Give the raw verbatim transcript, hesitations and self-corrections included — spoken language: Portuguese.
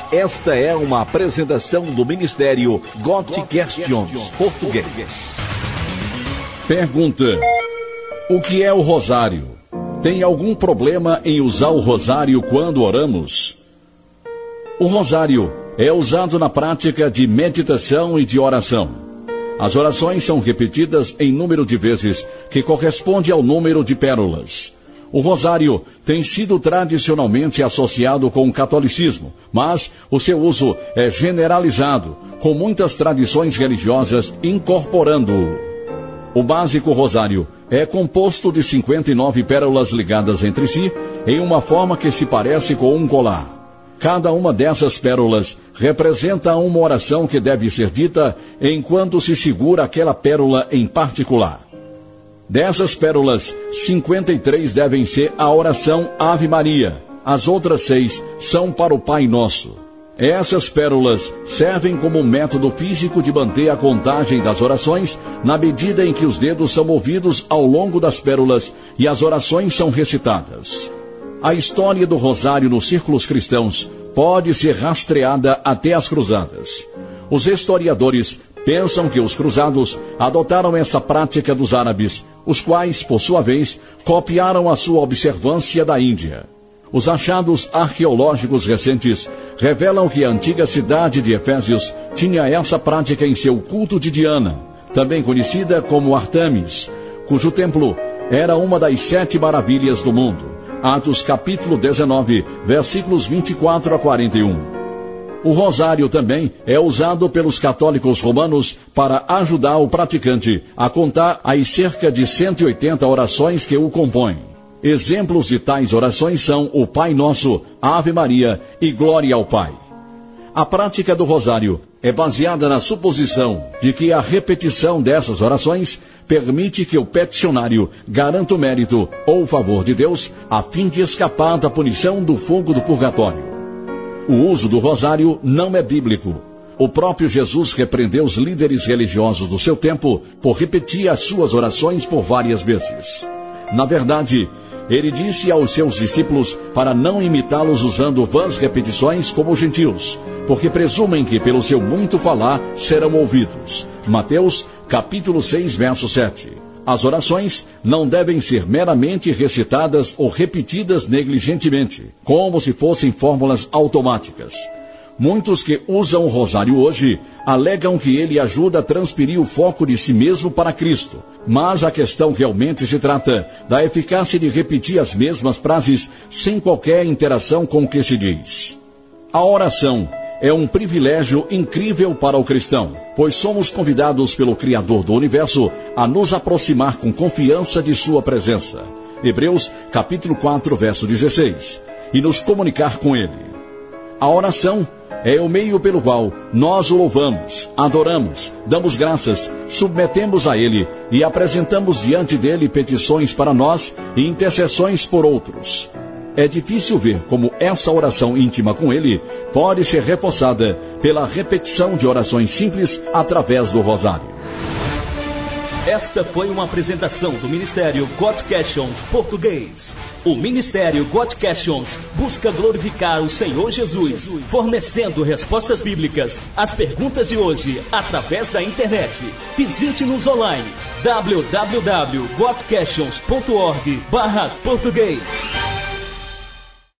Esta é uma apresentação do Ministério God Questions Português. Pergunta: o que é o rosário? Tem algum problema em usar o rosário quando oramos? O rosário é usado na prática de meditação e de oração. As orações são repetidas em número de vezes que corresponde ao número de pérolas. O rosário tem sido tradicionalmente associado com o catolicismo, mas o seu uso é generalizado, com muitas tradições religiosas incorporando-o. O básico rosário é composto de cinquenta e nove pérolas ligadas entre si em uma forma que se parece com um colar. Cada uma dessas pérolas representa uma oração que deve ser dita enquanto se segura aquela pérola em particular. Dessas pérolas, cinquenta e três devem ser a oração Ave Maria. As outras seis são para o Pai Nosso. Essas pérolas servem como método físico de manter a contagem das orações na medida em que os dedos são movidos ao longo das pérolas e as orações são recitadas. A história do rosário nos círculos cristãos pode ser rastreada até as cruzadas. Os historiadores pensam que os cruzados adotaram essa prática dos árabes, os quais, por sua vez, copiaram a sua observância da Índia. Os achados arqueológicos recentes revelam que a antiga cidade de Efésios tinha essa prática em seu culto de Diana, também conhecida como Artemis, cujo templo era uma das sete maravilhas do mundo. Atos capítulo dezenove, versículos vinte e quatro a quarenta e um. O rosário também é usado pelos católicos romanos para ajudar o praticante a contar as cerca de cento e oitenta orações que o compõem. Exemplos de tais orações são o Pai Nosso, Ave Maria e Glória ao Pai. A prática do rosário é baseada na suposição de que a repetição dessas orações permite que o peticionário garanta o mérito ou o favor de Deus a fim de escapar da punição do fogo do purgatório. O uso do rosário não é bíblico. O próprio Jesus repreendeu os líderes religiosos do seu tempo por repetir as suas orações por várias vezes. Na verdade, ele disse aos seus discípulos para não imitá-los usando vãs repetições como os gentios, porque presumem que pelo seu muito falar serão ouvidos. Mateus, capítulo seis, verso sete. As orações não devem ser meramente recitadas ou repetidas negligentemente, como se fossem fórmulas automáticas. Muitos que usam o rosário hoje alegam que ele ajuda a transferir o foco de si mesmo para Cristo, mas a questão realmente se trata da eficácia de repetir as mesmas frases sem qualquer interação com o que se diz. A oração é um privilégio incrível para o cristão, pois somos convidados pelo Criador do Universo a nos aproximar com confiança de sua presença. Hebreus, capítulo quatro, verso dezesseis. E nos comunicar com Ele. A oração é o meio pelo qual nós o louvamos, adoramos, damos graças, submetemos a Ele e apresentamos diante dele petições para nós e intercessões por outros. É difícil ver como essa oração íntima com Ele pode ser reforçada pela repetição de orações simples através do rosário. Esta foi uma apresentação do Ministério God Questions Português. O Ministério God Questions busca glorificar o Senhor Jesus, fornecendo respostas bíblicas às perguntas de hoje através da internet. Visite-nos online w w w ponto god questions ponto org barra português.